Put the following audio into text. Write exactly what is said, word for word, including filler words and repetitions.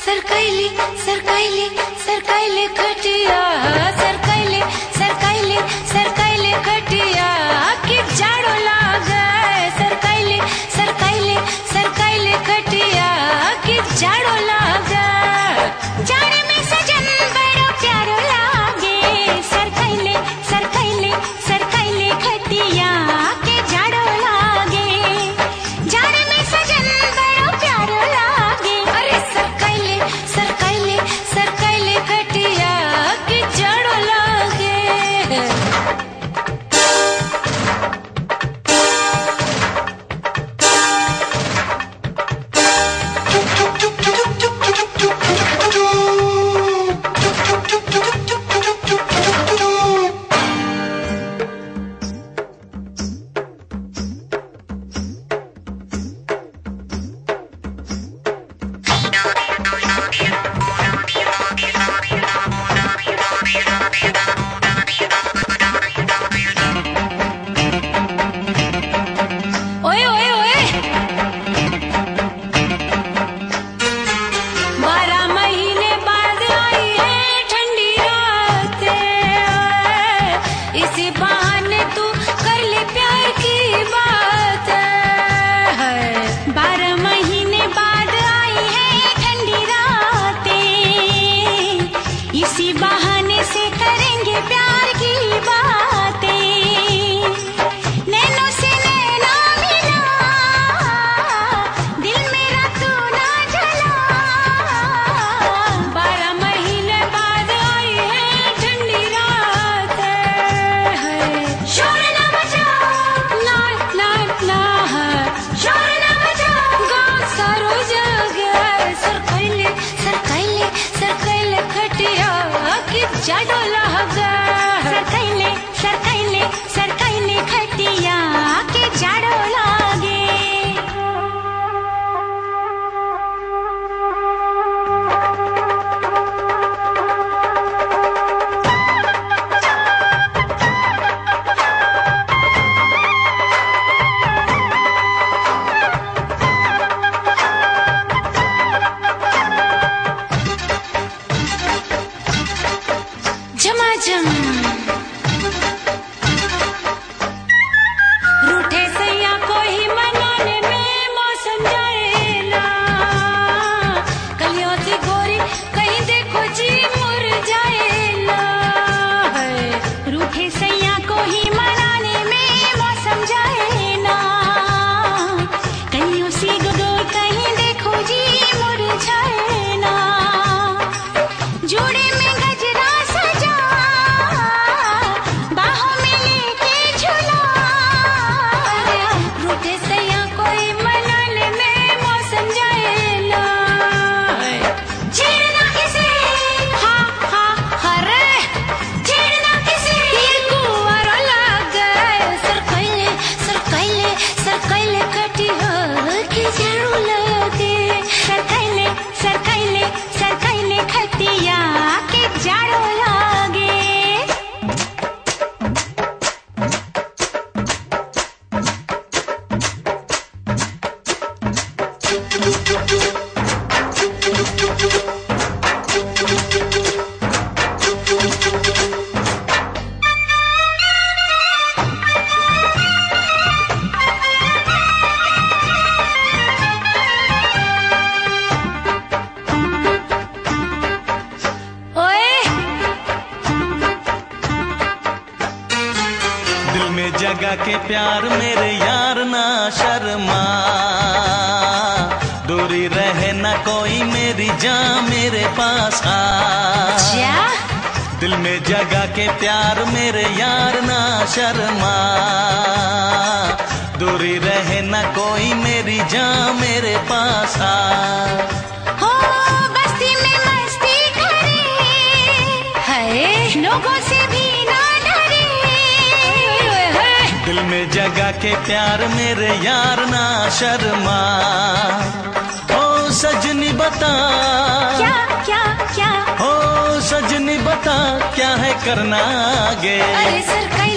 सरकाइले सरकाइले सरकाइले खटिया सरकाइले सरकाइले सरकाइले खटिया कि जाड़ो लागे सरकाइले सरकाइले सरकाइले खटिया कि जाड़ो लागे जाड़े में सजन बड़ो प्यारो लागे सरकाइले सरकाइले सरकाइले खटिया कि जाड़ो लागे जाड़े में सजन बड़ो प्यारो लागे अरे सरकाइले सरकाइले सरकाइले खटिया कि जाड़ो लागे ओए ओए ओए बारह महीने बाद आई है ठंडी रात इसी बहाने तू कर ले प्यार की बात बारह महीने बाद आई है ठंडी रात इसी बहाने से करेंगे प्यार की बातें नैनों से नैना मिला दिल मेरा तू ना जला बारह महीने बाद आई है ठंडी रात शोर ना मचा ना ना ना शोर ना मचा गाँव सारो जगह सरकाइले सरकाइले सरकाइले खटिया कि जाड़ो लागे सरकाइले सरकाइले सरकाइले खटिया कि जाड़ो लागे झमाझम रूठे सैया को ही मनाने में मौसम जाएला कलियों सी गोरी कहीं देखो जी मुरझाएला रूठे सैया को ही मनाने में मौसम जाएला कलियों सी गोरी कहीं देखो जी मुरझाएला जोड़े में गजरा सजा बाहों में लेके झूला रूठे सैया कोई मनाने में मौसम जाएला छेड़ना किसे हाँ हाँ हरे छेड़ना किसे ये कुंवारा लागे सरकाइले सरकाइले सरकाइले खटिया कि जाड़ो लागे सरकाइले सरकाइले सरकाइले खटिया कि जाड़ो लागे ओए दिल में जगा के प्यार मेरे यार ना शर्मा दूरी रहे ना कोई मेरी जान मेरे पास आ क्या दिल में जगा के प्यार मेरे यार ना शर्मा दूरी रहे ना कोई मेरी जान मेरे पास आ हो बस्ती में मस्ती करे है लोगों से भी ना डरे दिल में जगा के प्यार मेरे यार ना शर्मा ओ सजनी बता क्या क्या क्या ओ सजनी बता क्या है करना आगे अरे सरकाइले